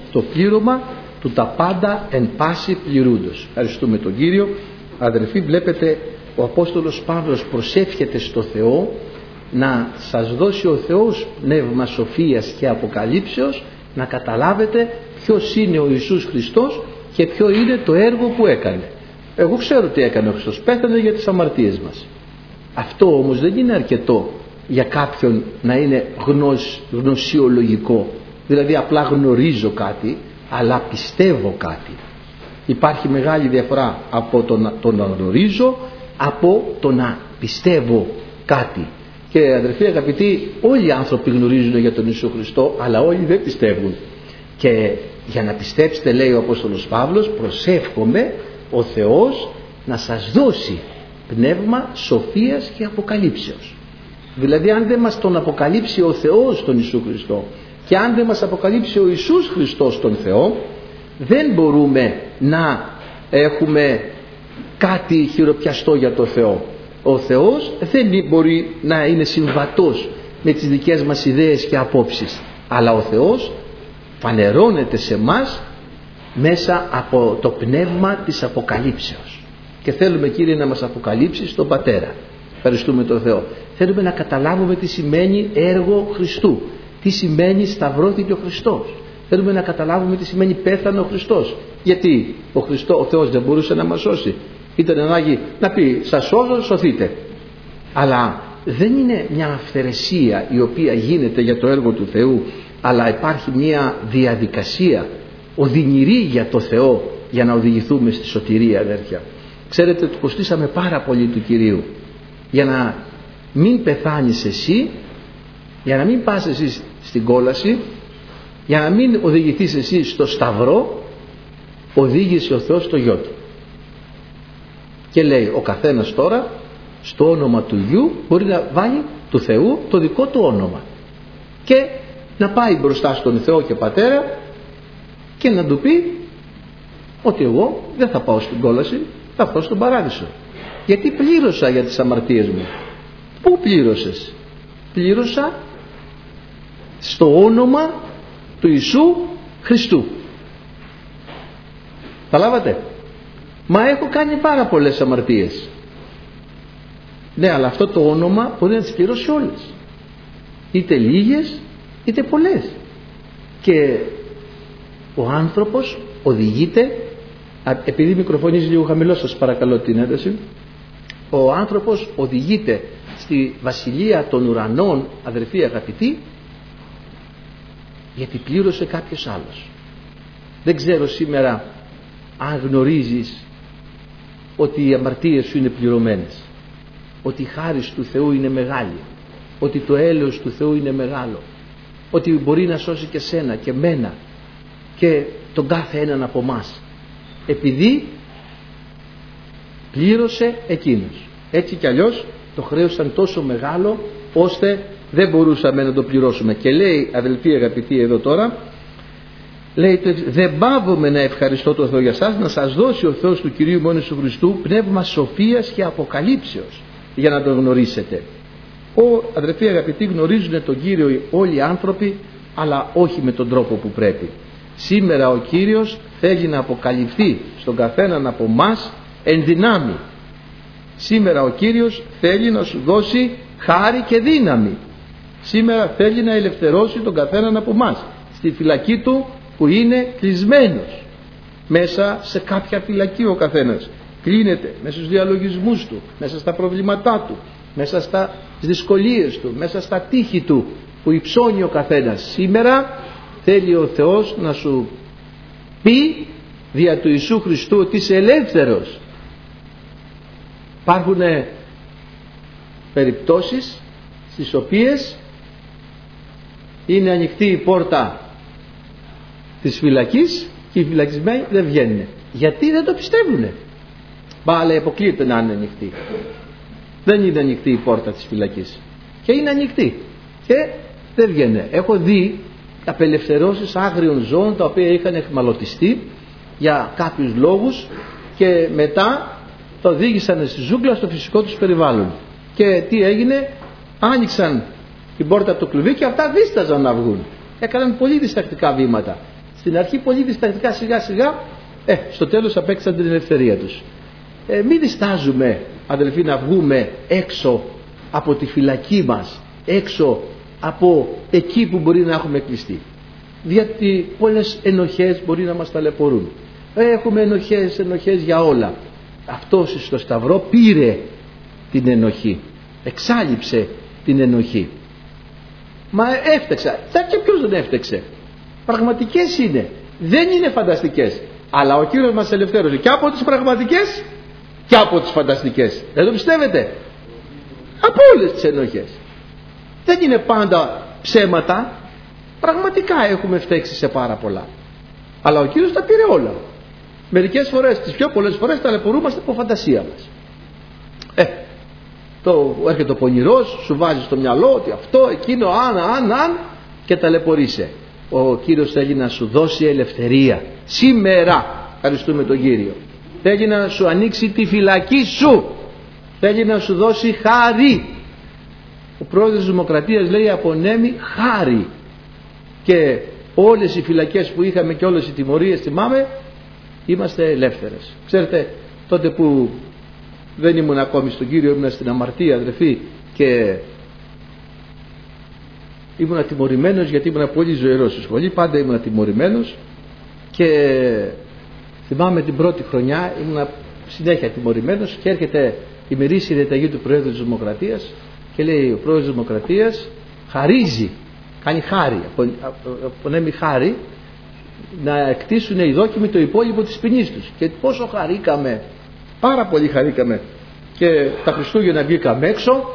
το πλήρωμα του τα πάντα εν πάση πληρούντος. Ευχαριστούμε τον Κύριο. Αδελφοί, βλέπετε, ο Απόστολος Παύλος προσεύχεται στο Θεό να σας δώσει ο Θεός πνεύμα σοφίας και αποκαλύψεως, να καταλάβετε ποιος είναι ο Ιησούς Χριστός και ποιο είναι το έργο που έκανε. Εγώ ξέρω τι έκανε ο Χριστός, πέθανε για τις αμαρτίες μας. Αυτό όμως δεν είναι αρκετό για κάποιον να είναι γνωσιολογικό, δηλαδή απλά γνωρίζω κάτι, αλλά πιστεύω κάτι. Υπάρχει μεγάλη διαφορά από το να γνωρίζω από το να πιστεύω κάτι. Και αδερφοί αγαπητοί, όλοι οι άνθρωποι γνωρίζουν για τον Ιησού Χριστό, αλλά όλοι δεν πιστεύουν. Και για να πιστέψετε, λέει ο Απόστολος Παύλος, προσεύχομαι ο Θεός να σας δώσει πνεύμα σοφίας και αποκαλύψεως. Δηλαδή, αν δεν μας τον αποκαλύψει ο Θεός τον Ιησού Χριστό και αν δεν μας αποκαλύψει ο Ιησούς Χριστός τον Θεό, δεν μπορούμε να έχουμε κάτι χειροπιαστό για το Θεό. Ο Θεός δεν μπορεί να είναι συμβατός με τις δικές μας ιδέες και απόψεις, αλλά ο Θεός φανερώνεται σε μας μέσα από το πνεύμα της αποκαλύψεως. Και θέλουμε, Κύριε, να μας αποκαλύψεις τον Πατέρα. Ευχαριστούμε τον Θεό. Θέλουμε να καταλάβουμε τι σημαίνει έργο Χριστού, τι σημαίνει σταυρώθηκε ο Χριστός. Θέλουμε να καταλάβουμε τι σημαίνει πέθανε ο Χριστός. Γιατί ο Θεός δεν μπορούσε να μας σώσει. Ήταν ανάγκη να πει σας σώζω, σωθείτε. Αλλά δεν είναι μια αυθαιρεσία η οποία γίνεται για το έργο του Θεού, αλλά υπάρχει μια διαδικασία οδυνηρή για το Θεό για να οδηγηθούμε στη σωτηρία, αδέρφια. Ξέρετε, του κοστίσαμε πάρα πολύ του Κυρίου. Για να μην πεθάνεις εσύ, για να μην πας εσύ στην κόλαση, για να μην οδηγηθείς εσύ στο σταυρό, οδήγησε ο Θεός το γιο του. Και λέει, ο καθένας τώρα στο όνομα του γιου μπορεί να βάλει του Θεού το δικό του όνομα και να πάει μπροστά στον Θεό και Πατέρα και να του πει ότι εγώ δεν θα πάω στην κόλαση, θα πάω στον παράδεισο, γιατί πλήρωσα για τις αμαρτίες μου. Πού πλήρωσες? Πλήρωσα στο όνομα του Ιησού Χριστού. Καταλάβατε? Μα έχω κάνει πάρα πολλές αμαρτίες. Ναι, αλλά αυτό το όνομα μπορεί να τις πληρώσει όλες, είτε λίγες είτε πολλές. Και ο άνθρωπος οδηγείται, επειδή μικροφωνίζει λίγο χαμηλό, σας παρακαλώ την ένταση, ο άνθρωπος οδηγείται στη βασιλεία των ουρανών, αδερφοί αγαπητοί, γιατί πλήρωσε κάποιος άλλος. Δεν ξέρω σήμερα αν γνωρίζεις ότι οι αμαρτίες σου είναι πληρωμένες, ότι η χάρις του Θεού είναι μεγάλη, ότι το έλεος του Θεού είναι μεγάλο, ότι μπορεί να σώσει και σένα και μένα και τον κάθε έναν από μας, επειδή πλήρωσε εκείνος. Έτσι κι αλλιώς το χρέος ήταν τόσο μεγάλο ώστε δεν μπορούσαμε να το πληρώσουμε. Και λέει, αδελφοί αγαπητοί, εδώ τώρα λέει, δεν πάβομαι να ευχαριστώ τον Θεό για σας, να σας δώσει ο Θεός του Κυρίου μόνου του Χριστού πνεύμα σοφίας και αποκαλύψεως για να τον γνωρίσετε. Αδελφοί αγαπητοί, γνωρίζουν τον Κύριο όλοι οι άνθρωποι, αλλά όχι με τον τρόπο που πρέπει. Σήμερα ο Κύριος θέλει να αποκαλυφθεί στον καθέναν από μας εν δυνάμει. Σήμερα ο Κύριος θέλει να σου δώσει χάρη και δύναμη. Σήμερα θέλει να ελευθερώσει τον καθέναν από μας στη φυλακή του που είναι κλεισμένος. Μέσα σε κάποια φυλακή ο καθένας κλείνεται, μέσα στους διαλογισμούς του, μέσα στα προβλήματά του, μέσα στις δυσκολίες του, μέσα στα τείχη του που υψώνει ο καθένας. Σήμερα θέλει ο Θεός να σου πει δια του Ιησού Χριστού ότι είσαι ελεύθερος. Υπάρχουν περιπτώσεις στις οποίες είναι ανοιχτή η πόρτα της φυλακής και οι φυλακισμένοι δεν βγαίνουν. Γιατί δεν το πιστεύουνε. Αλλά αποκλείεται να είναι ανοιχτή. Δεν είναι ανοιχτή η πόρτα της φυλακής και είναι ανοιχτή και δεν βγαίνουν. Έχω δει απελευθερώσεις άγριων ζώων τα οποία είχαν εχμαλωτιστεί για κάποιους λόγους και μετά το οδήγησαν στη ζούγκλα στο φυσικό τους περιβάλλον. Και τι έγινε? Άνοιξαν την πόρτα από το κλουβί και αυτά δίσταζαν να βγουν. Έκαναν πολύ διστακτικά βήματα. Στην αρχή πολύ διστακτικά, σιγά σιγά, στο τέλος απέκτησαν την ελευθερία τους. Μην διστάζουμε, αδελφοί, να βγούμε έξω από τη φυλακή μας, έξω από εκεί που μπορεί να έχουμε κλειστεί. Γιατί πολλές ενοχές μπορεί να μας ταλαιπωρούν. Έχουμε ενοχές για όλα. Αυτός στο Σταυρό πήρε την ενοχή, εξάλειψε την ενοχή. Μα έφτεξα. Και ποιος δεν έφτεξε? Πραγματικές είναι, δεν είναι φανταστικές. Αλλά ο Κύριος μας ελευθέρωσε και από τις πραγματικές και από τις φανταστικές. Δεν το πιστεύετε? Από όλες τις ενοχές. Δεν είναι πάντα ψέματα. Πραγματικά έχουμε φταίξει σε πάρα πολλά. Αλλά ο Κύριος τα πήρε όλα. Μερικές φορές, τις πιο πολλές φορές, ταλαιπωρούμαστε από φαντασία μας. Έρχεται ο πονηρός, σου βάζει στο μυαλό ότι αυτό, εκείνο, αν και ταλαιπωρείσαι. Ο Κύριος θέλει να σου δώσει ελευθερία. Σήμερα, ευχαριστούμε τον Κύριο. Θέλει να σου ανοίξει τη φυλακή σου. Θέλει να σου δώσει χάρη. Ο πρόεδρος της Δημοκρατίας λέει απονέμει χάρη. Και όλες οι φυλακές που είχαμε και όλες οι τιμωρίες, θυμάμαι, είμαστε ελεύθερες. Ξέρετε, τότε που δεν ήμουν ακόμη στον Κύριο, ήμουν στην αμαρτία, αδερφοί, και ήμουν τιμωρημένος, γιατί ήμουν πολύ ζωηρός στη σχολή, πάντα ήμουν τιμωρημένος, και θυμάμαι την πρώτη χρονιά ήμουν συνέχεια τιμωρημένος και έρχεται η μερίσια διαταγή του Προέδρου της Δημοκρατίας και λέει ο Πρόεδρος της Δημοκρατίας χαρίζει, κάνει χάρη, απονέμει χάρη να εκτίσουν οι δόκιμοι το υπόλοιπο της ποινής τους. Και πόσο χαρήκαμε, πάρα πολύ χαρήκαμε. Και τα Χριστούγεννα βγήκαμε έξω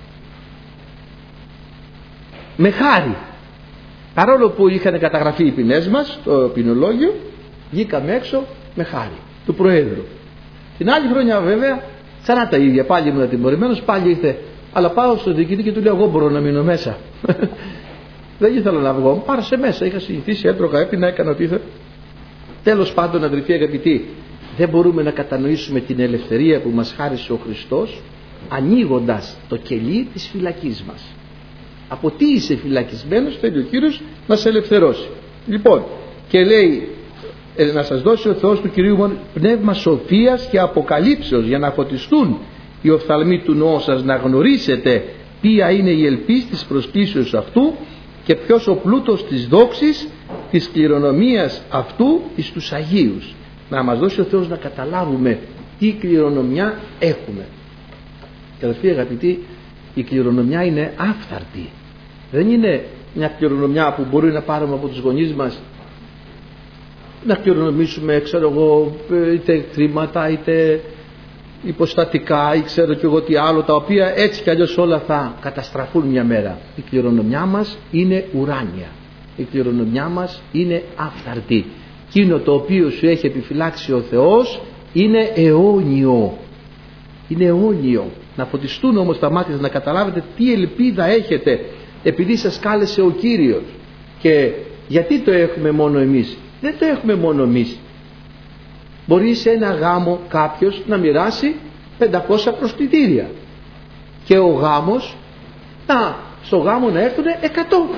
με χάρη, παρόλο που είχαν καταγραφεί οι ποινές μας το ποινολόγιο, βγήκαμε έξω με χάρη του Προέδρου. Την άλλη χρονιά βέβαια ξανά τα ίδια, πάλι ήμουν τιμωρημένος, πάλι ήρθε, αλλά πάω στο διοικητή και του λέω εγώ μπορώ να μείνω μέσα? Δεν ήθελα να βγω, πάρσε μέσα, είχα συνηθίσει, έτρωγα, έπινα, έκανα ό,τι ήθελα. Τέλος πάντων, αδελφοί αγαπητοί, δεν μπορούμε να κατανοήσουμε την ελευθερία που μας χάρισε ο Χριστός ανοίγοντας το κελί της φυλακής μας. Από τι είσαι φυλακισμένος? Θέλει ο Κύριος να σε ελευθερώσει. Λοιπόν, και λέει να σας δώσει ο Θεός του Κυρίου μόνο πνεύμα σοφίας και αποκαλύψεως, για να φωτιστούν οι οφθαλμοί του νόου σας, να γνωρίσετε ποια είναι η ελπίς της προσκλήσεως αυτού και ποιος ο πλούτος της δόξης της κληρονομίας αυτού εις τους Αγίους. Να μας δώσει ο Θεός να καταλάβουμε τι κληρονομιά έχουμε. Και αδελφοί αγαπητοί, η κληρονομιά είναι άφθαρτη. Δεν είναι μια κληρονομιά που μπορεί να πάρουμε από τους γονείς μας, να κληρονομήσουμε, ξέρω εγώ, είτε χρήματα είτε υποστατικά ή ξέρω και εγώ τι άλλο, τα οποία έτσι κι αλλιώς όλα θα καταστραφούν μια μέρα. Η κληρονομιά μας είναι ουράνια. Η κληρονομιά μας είναι άφθαρτη. Εκείνο το οποίο σου έχει επιφυλάξει ο Θεός είναι αιώνιο. Είναι αιώνιο. Να φωτιστούν όμως τα μάτια, να καταλάβετε τι ελπίδα έχετε, επειδή σας κάλεσε ο Κύριος. Και γιατί το έχουμε μόνο εμείς? Δεν το έχουμε μόνο εμείς. Μπορεί σε ένα γάμο κάποιος να μοιράσει 500 προσκλητήρια και ο γάμος, στο γάμο να έρθουν 100.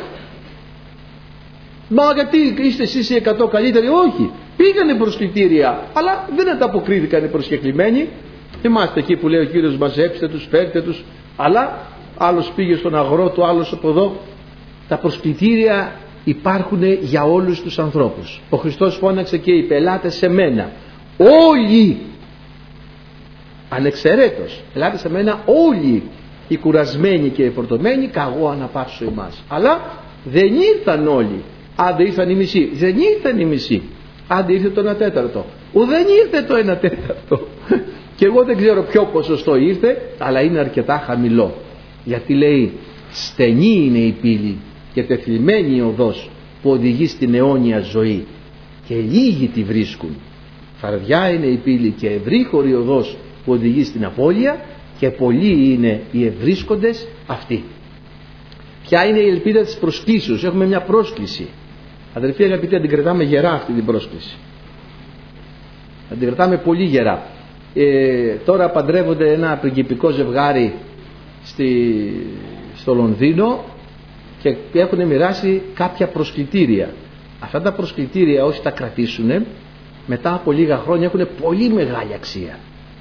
Μα γιατί είστε εσείς οι 100 καλύτεροι? Όχι, πήγανε προσκλητήρια αλλά δεν ανταποκρίθηκαν οι προσκεκλημένοι. Θυμάστε εκεί που λέει ο Κύριος μαζέψτε τους, φέρτε τους, αλλά άλλος πήγε στον αγρότο, άλλος από εδώ. Τα προσκλητήρια υπάρχουν για όλους τους ανθρώπους. Ο Χριστός φώναξε και οι πελάτες σε μένα όλοι, ανεξαιρέτως, ελάτε σε μένα όλοι οι κουρασμένοι και οι φορτωμένοι, καγώ αναπαύσω εμάς. Αλλά δεν ήρθαν όλοι. Άντε ήρθαν οι μισοί. Δεν ήρθαν οι μισοί. Άντε ήρθε το 1/4. Δεν ήρθε το 1/4. Και εγώ δεν ξέρω ποιο ποσοστό ήρθε, αλλά είναι αρκετά χαμηλό. Γιατί λέει στενή είναι η πύλη και τεθλιμμένη η οδός που οδηγεί στην αιώνια ζωή και λίγοι τη βρίσκουν. Φαρδιά είναι η πύλη και ευρύχωρη η οδός που οδηγεί στην απώλεια και πολλοί είναι οι ευρίσκοντες αυτοί. Ποια είναι η ελπίδα της προσκλήσεως? Έχουμε μια πρόσκληση. Αδελφοί αγαπητοί, την κρατάμε γερά αυτή την πρόσκληση. Την κρατάμε πολύ γερά. Τώρα παντρεύονται ένα πριγκιπικό ζευγάρι στο Λονδίνο και έχουν μοιράσει κάποια προσκλητήρια. Αυτά τα προσκλητήρια, όσοι τα κρατήσουν, μετά από λίγα χρόνια έχουν πολύ μεγάλη αξία.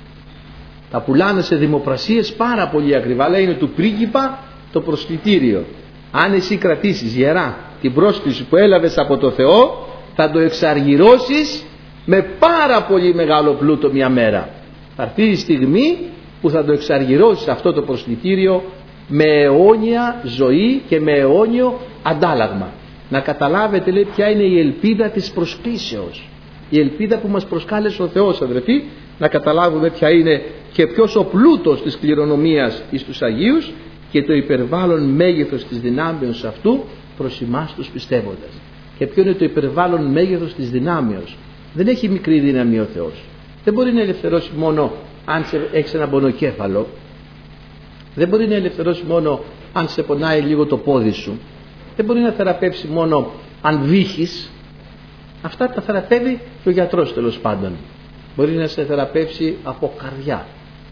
Τα πουλάνε σε δημοπρασίες πάρα πολύ ακριβά. Λέει είναι του πρίγκιπα το προσκλητήριο. Αν εσύ κρατήσεις γερά την πρόσκληση που έλαβες από το Θεό, θα το εξαργυρώσεις με πάρα πολύ μεγάλο πλούτο μια μέρα. Θα έρθει η στιγμή που θα το εξαργυρώσεις αυτό το προσκλητήριο με αιώνια ζωή και με αιώνιο αντάλλαγμα. Να καταλάβετε, λέει, ποια είναι η ελπίδα της προσκλήσεως. Η ελπίδα που μας προσκάλεσε ο Θεός, αδερφοί, να καταλάβουμε ποια είναι και ποιος ο πλούτος της κληρονομίας εις τους Αγίους και το υπερβάλλον μέγεθος της δυνάμεως αυτού προς εμάς τους πιστεύοντας. Και ποιο είναι το υπερβάλλον μέγεθος της δυνάμεως. Δεν έχει μικρή δύναμη ο Θεός. Δεν μπορεί να ελευθερώσει μόνο αν έχεις ένα πονοκέφαλο. Δεν μπορεί να ελευθερώσει μόνο αν σε πονάει λίγο το πόδι σου. Δεν μπορεί να θεραπεύσει μόνο αν βύχεις. Αυτά τα θεραπεύει και ο γιατρός, τέλος πάντων. Μπορεί να σε θεραπεύσει από καρδιά,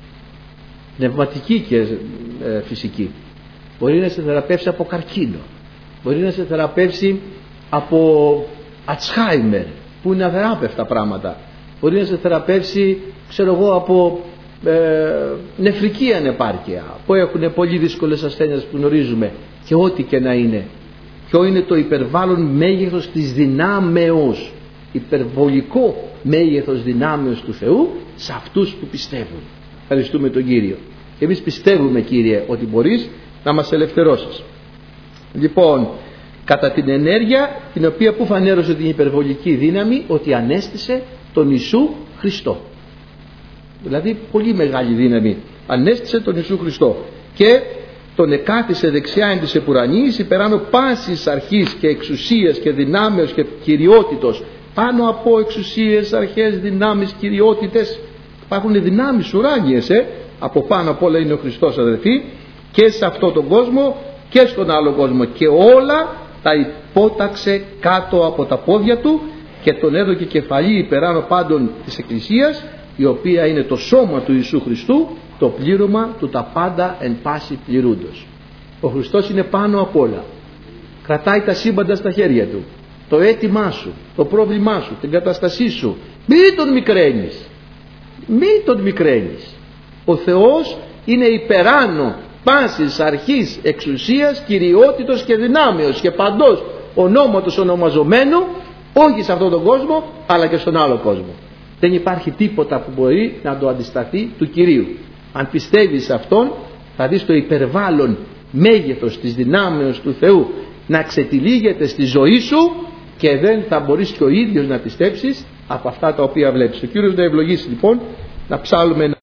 πνευματική και φυσική. Μπορεί να σε θεραπεύσει από καρκίνο. Μπορεί να σε θεραπεύσει από Ατσχάιμερ, που είναι αθεράπευτα πράγματα. Μπορεί να σε θεραπεύσει, ξέρω εγώ, από νεφρική ανεπάρκεια, που έχουν πολύ δύσκολες ασθένειες που γνωρίζουμε, και ό,τι και να είναι. Ποιο είναι το υπερβάλλον μέγεθος της δυνάμεως, υπερβολικό μέγεθος δυνάμεως του Θεού σε αυτούς που πιστεύουν. Ευχαριστούμε τον Κύριο. Εμείς πιστεύουμε, Κύριε, ότι μπορείς να μας ελευθερώσεις. Λοιπόν, κατά την ενέργεια την οποία που φανέρωσε την υπερβολική δύναμη, ότι ανέστησε τον Ιησού Χριστό. Δηλαδή πολύ μεγάλη δύναμη. Ανέστησε τον Ιησού Χριστό και τον εκάθισε δεξιά εν της επουρανής, υπεράνω πάσης αρχής και εξουσίας και δυνάμεως και κυριότητος. Πάνω από εξουσίες, αρχές, δυνάμεις, κυριότητες υπάρχουν δυνάμεις ουράνιες, από πάνω απ' όλα είναι ο Χριστός, αδερφοί, και σε αυτόν τον κόσμο και στον άλλο κόσμο, και όλα τα υπόταξε κάτω από τα πόδια του και τον έδωκε κεφαλή υπεράνω πάντων της Εκκλησίας, η οποία είναι το σώμα του Ιησού Χριστού, το πλήρωμα του τα πάντα εν πάση πληρούντος. Ο Χριστός είναι πάνω απ' όλα. Κρατάει τα σύμπαντα στα χέρια του. Το αίτημά σου, το πρόβλημά σου, την καταστασή σου. Μην τον μικραίνεις. Μην τον μικραίνεις. Ο Θεός είναι υπεράνω πάσης αρχής, εξουσίας, κυριότητος και δυνάμεως και παντός ονόματος ονομαζομένου, όχι σε αυτόν τον κόσμο αλλά και στον άλλο κόσμο. Δεν υπάρχει τίποτα που μπορεί να το αντισταθεί του Κυρίου. Αν πιστεύεις σε Αυτόν, θα δεις το υπερβάλλον μέγεθος της δυνάμεως του Θεού να ξετυλίγεται στη ζωή σου και δεν θα μπορείς και ο ίδιος να πιστέψεις από αυτά τα οποία βλέπεις. Ο Κύριος να ευλογήσει λοιπόν, να ψάλουμε